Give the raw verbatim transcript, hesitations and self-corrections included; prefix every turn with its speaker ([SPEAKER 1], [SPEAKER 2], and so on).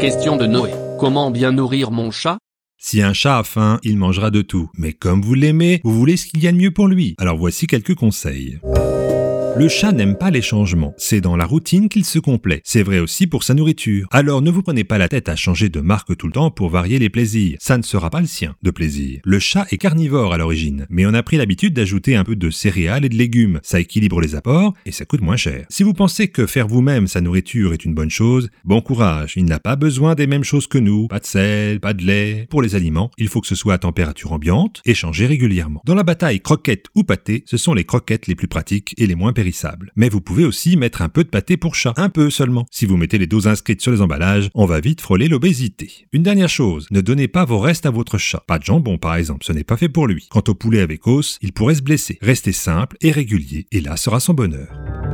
[SPEAKER 1] Question de Noé. Comment bien nourrir mon chat ?
[SPEAKER 2] Si un chat a faim, il mangera de tout. Mais comme vous l'aimez, vous voulez ce qu'il y a de mieux pour lui. Alors voici quelques conseils. Le chat n'aime pas les changements, c'est dans la routine qu'il se complaît. C'est vrai aussi pour sa nourriture. Alors ne vous prenez pas la tête à changer de marque tout le temps pour varier les plaisirs. Ça ne sera pas le sien, de plaisir. Le chat est carnivore à l'origine, mais on a pris l'habitude d'ajouter un peu de céréales et de légumes. Ça équilibre les apports et ça coûte moins cher. Si vous pensez que faire vous-même sa nourriture est une bonne chose, bon courage, il n'a pas besoin des mêmes choses que nous. Pas de sel, pas de lait. Pour les aliments, il faut que ce soit à température ambiante et changé régulièrement. Dans la bataille croquettes ou pâté, ce sont les croquettes les plus pratiques et les moins périssables. Mais vous pouvez aussi mettre un peu de pâté pour chat, un peu seulement. Si vous mettez les doses inscrites sur les emballages, on va vite frôler l'obésité. Une dernière chose, ne donnez pas vos restes à votre chat. Pas de jambon par exemple, ce n'est pas fait pour lui. Quant au poulet avec os, il pourrait se blesser. Restez simple et régulier, et là sera son bonheur.